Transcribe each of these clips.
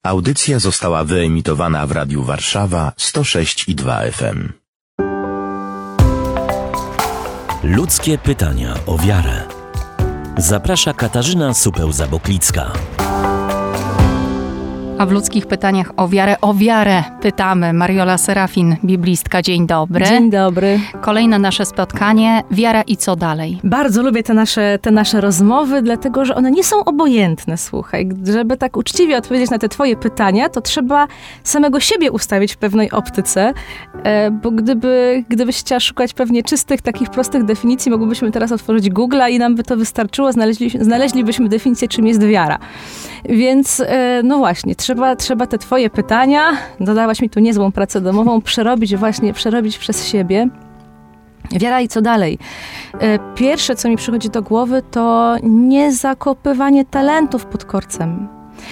Audycja została wyemitowana w Radiu Warszawa 106,2 FM. Ludzkie pytania o wiarę. Zaprasza Katarzyna Supeł-Zaboklicka. A w ludzkich pytaniach o wiarę pytamy Mariola Serafin, biblistka. Dzień dobry. Dzień dobry. Kolejne nasze spotkanie. Wiara i co dalej? Bardzo lubię te nasze rozmowy, dlatego że one nie są obojętne, słuchaj. Żeby tak uczciwie odpowiedzieć na te twoje pytania, to trzeba samego siebie ustawić w pewnej optyce, bo gdybyś chciała szukać pewnie czystych, takich prostych definicji, mogłybyśmy teraz otworzyć Google'a i nam by to wystarczyło, znaleźlibyśmy definicję, czym jest wiara. Więc no właśnie, trzeba te twoje pytania, dodałaś mi tu niezłą pracę domową, przerobić przez siebie. Wiara i co dalej? Pierwsze, co mi przychodzi do głowy, to niezakopywanie talentów pod korcem.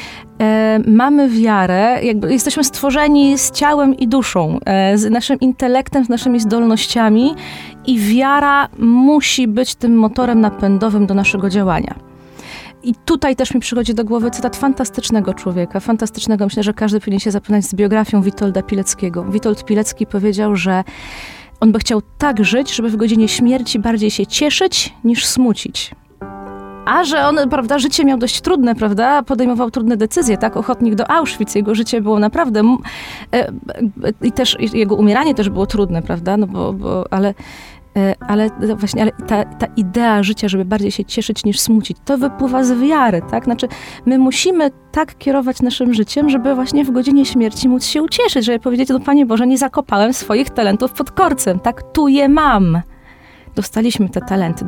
Mamy wiarę, jakby jesteśmy stworzeni z ciałem i duszą, z naszym intelektem, z naszymi zdolnościami i wiara musi być tym motorem napędowym do naszego działania. I tutaj też mi przychodzi do głowy cytat fantastycznego człowieka, myślę, że każdy powinien się zapoznać z biografią Witolda Pileckiego. Witold Pilecki powiedział, że on by chciał tak żyć, żeby w godzinie śmierci bardziej się cieszyć niż smucić. A że on, prawda, życie miał dość trudne, prawda, podejmował trudne decyzje, tak, ochotnik do Auschwitz, jego życie było naprawdę, i też jego umieranie też było trudne, prawda, no ale ta idea życia, żeby bardziej się cieszyć niż smucić, to wypływa z wiary, tak? Znaczy, my musimy tak kierować naszym życiem, żeby właśnie w godzinie śmierci móc się ucieszyć, żeby powiedzieć, no Panie Boże, nie zakopałem swoich talentów pod korcem, tak? Tu je mam. Dostaliśmy te talenty,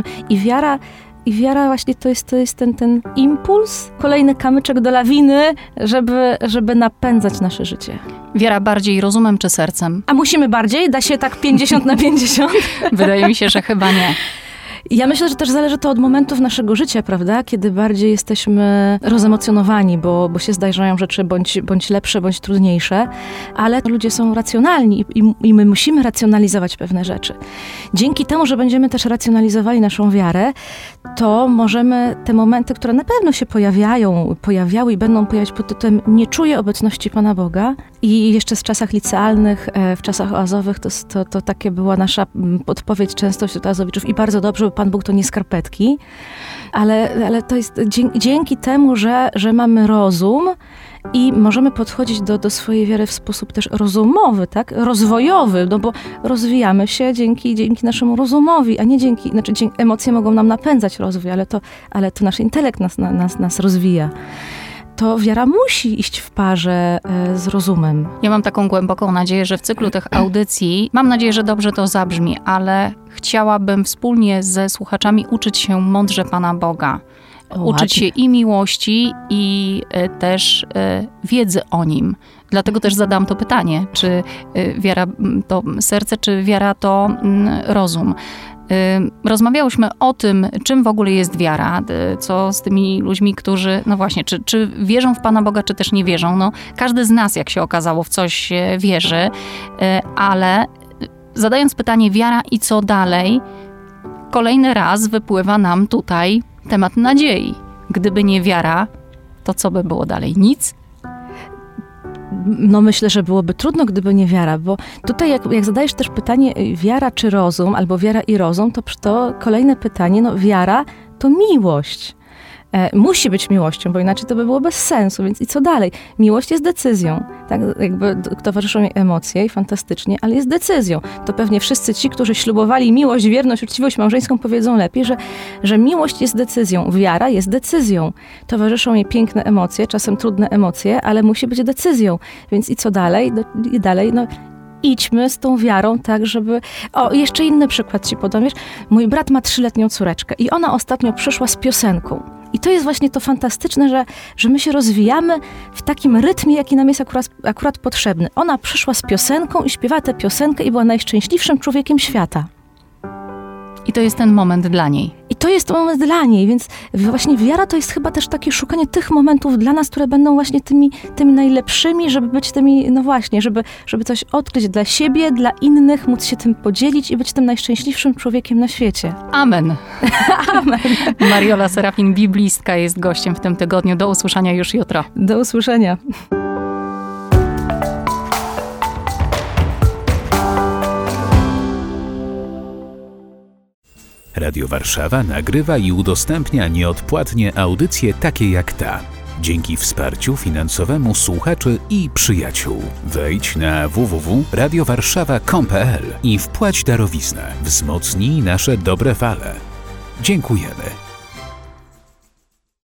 i wiara właśnie to jest ten impuls, kolejny kamyczek do lawiny, żeby napędzać nasze życie. Wiara bardziej rozumem czy sercem? A musimy bardziej? Da się tak 50/50? Wydaje mi się, że chyba nie. Ja myślę, że też zależy to od momentów naszego życia, prawda? Kiedy bardziej jesteśmy rozemocjonowani, bo się zdarzają rzeczy bądź lepsze, bądź trudniejsze, ale ludzie są racjonalni i my musimy racjonalizować pewne rzeczy. Dzięki temu, że będziemy też racjonalizowali naszą wiarę, to możemy te momenty, które na pewno się pojawiały i będą pojawiać pod tytułem nie czuję obecności Pana Boga i jeszcze z czasach licealnych, w czasach oazowych, to takie była nasza odpowiedź często wśród oazowiczów i bardzo dobrze, bo Pan Bóg to nie skarpetki, ale to jest dzięki temu, że mamy rozum i możemy podchodzić do swojej wiary w sposób też rozumowy, tak? Rozwojowy, no bo rozwijamy się dzięki naszemu rozumowi, a nie emocje mogą nam napędzać rozwój, ale to nasz intelekt nas rozwija. To wiara musi iść w parze z rozumem. Ja mam taką głęboką nadzieję, że w cyklu tych audycji, mam nadzieję, że dobrze to zabrzmi, ale chciałabym wspólnie ze słuchaczami uczyć się mądrze Pana Boga. Uczyć się i miłości, i też wiedzy o Nim. Dlatego też zadam to pytanie, czy wiara to serce, czy wiara to rozum. Rozmawiałyśmy o tym, czym w ogóle jest wiara, co z tymi ludźmi, którzy, no właśnie, czy wierzą w Pana Boga, czy też nie wierzą. No, każdy z nas, jak się okazało, w coś wierzy, ale zadając pytanie wiara i co dalej, kolejny raz wypływa nam tutaj temat nadziei. Gdyby nie wiara, to co by było dalej? Nic? No myślę, że byłoby trudno, gdyby nie wiara, bo tutaj jak zadajesz też pytanie wiara czy rozum, albo wiara i rozum, to kolejne pytanie, no wiara to miłość. Musi być miłością, bo inaczej to by było bez sensu, więc i co dalej? Miłość jest decyzją, tak? Jakby towarzyszą jej emocje i fantastycznie, ale jest decyzją. To pewnie wszyscy ci, którzy ślubowali miłość, wierność, uczciwość małżeńską, powiedzą lepiej, że miłość jest decyzją, wiara jest decyzją. Towarzyszą jej piękne emocje, czasem trudne emocje, ale musi być decyzją. Więc i co dalej? Idźmy z tą wiarą tak, żeby... O, jeszcze inny przykład ci podam. Wiesz, mój brat ma 3-letnią córeczkę i ona ostatnio przyszła z piosenką. I to jest właśnie to fantastyczne, że my się rozwijamy w takim rytmie, jaki nam jest akurat potrzebny. Ona przyszła z piosenką i śpiewała tę piosenkę i była najszczęśliwszym człowiekiem świata. I to jest ten moment dla niej. I to jest moment dla niej, więc właśnie wiara to jest chyba też takie szukanie tych momentów dla nas, które będą właśnie tymi najlepszymi, żeby być tymi, no właśnie, żeby coś odkryć dla siebie, dla innych, móc się tym podzielić i być tym najszczęśliwszym człowiekiem na świecie. Amen. Amen. Mariola Serafin, biblistka, jest gościem w tym tygodniu. Do usłyszenia już jutro. Do usłyszenia. Radio Warszawa nagrywa i udostępnia nieodpłatnie audycje takie jak ta. Dzięki wsparciu finansowemu słuchaczy i przyjaciół. Wejdź na www.radiowarszawa.com.pl i wpłać darowiznę. Wzmocnij nasze dobre fale. Dziękujemy.